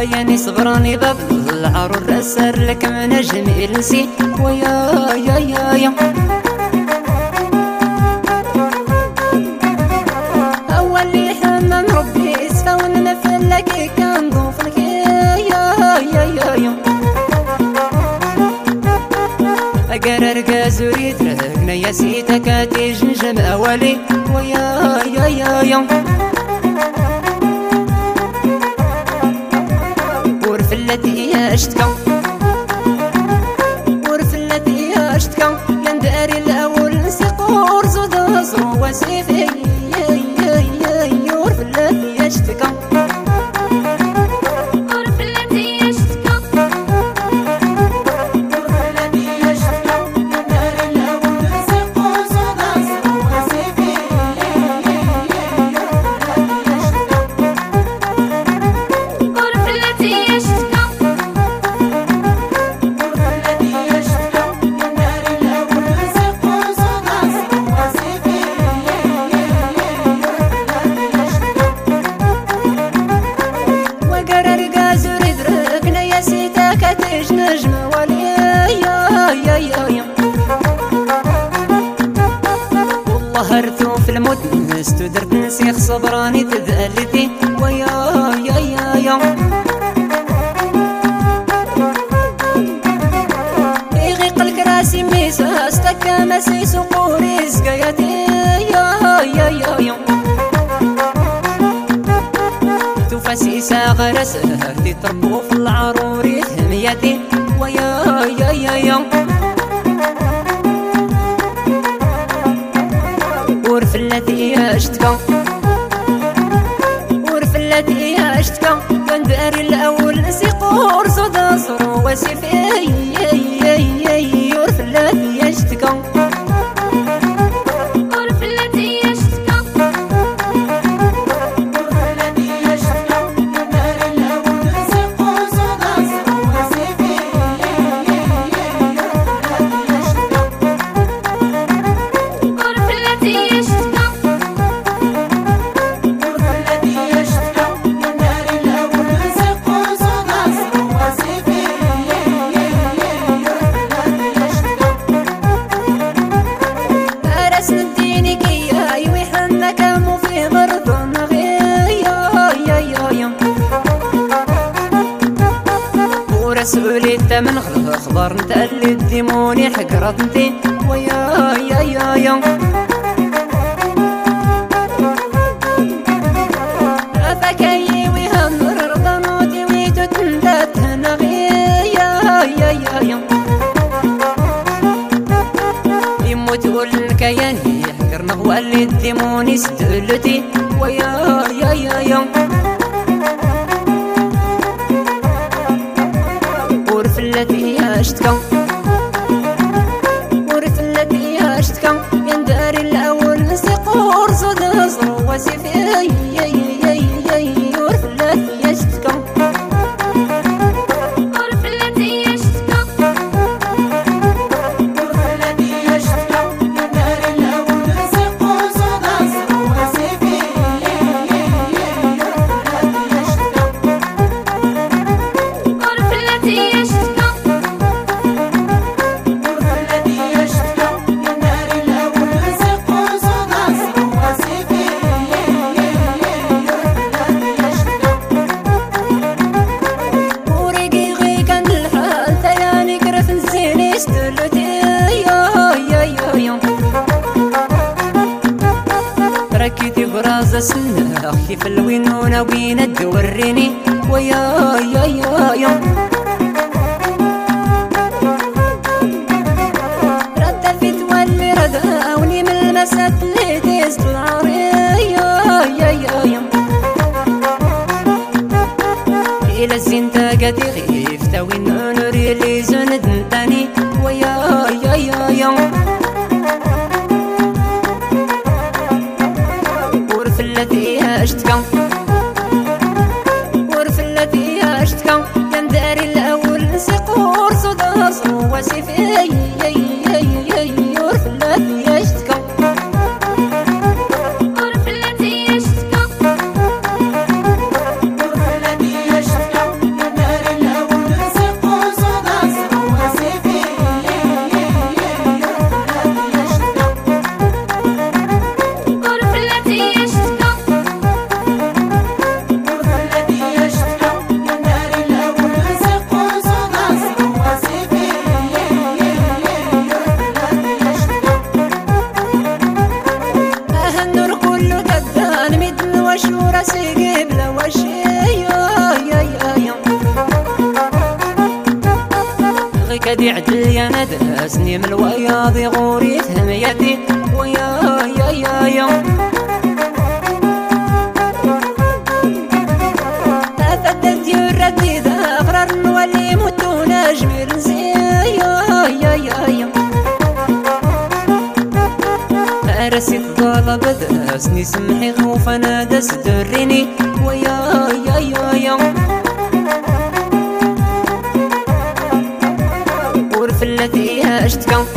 ياني صبراني باب العرور رسر لك من جميل نسي ويا يا أول اللي حمم ربي اسفى وننفل لك كان ضوفك يا أقرر قازوري ترقنا يا سيتك تجنجم أولي ويا ورفلتي ياشتكا ينداري الأول نسيقور زود أصرو وسيفي ورفلتي ياشتكا نجم ولي والله هرثو في الموت استدرت نسيخ صبراني تذلتي ويا يغيق الكراسي ميسا استكا مسي سقوري سقيتي يا تفاسيسا غرس هردي تربو في العروري ثميتي ويا ورفلتي ياشتكا ينداري الأول نسيقور زود أصرو وسيفي ورفلتي ياشتكا رسولي الثمن خبر نتقلي الديموني حقرت انتي ويا فكاي ويهمر رضانوتي ويتو تندات هنغي يا يموت والكياني حقرنا هو اللي الديموني ستقلتي ويا ورفلتي ياشتكا ينداري الأول نسيقور زود أصرو وسيفي ورفلتي ياشتكا ركيتي برازة سنة كيف الوينونة وين توريني ويا رد في تولي رداوني من المسات اللي تيزت العاري إلى الزين تاقتي خيف تاوين نوري اللي زند نتاني ويا ورفلتي ياشتكا ينداري الأول نسيقور زود أصرو وسيفي ورفلتي ياشتكا ودي عدل يا نداسني من الوياض غوري ثميتي ويا يا يا يا أفدت يردي ذا أغرر نولي متونا جميل زي يا يا يا يا رسيت طلب داسني سمحي غوفنا داس دريني ويا يا يا يا ورفلتي اشتكى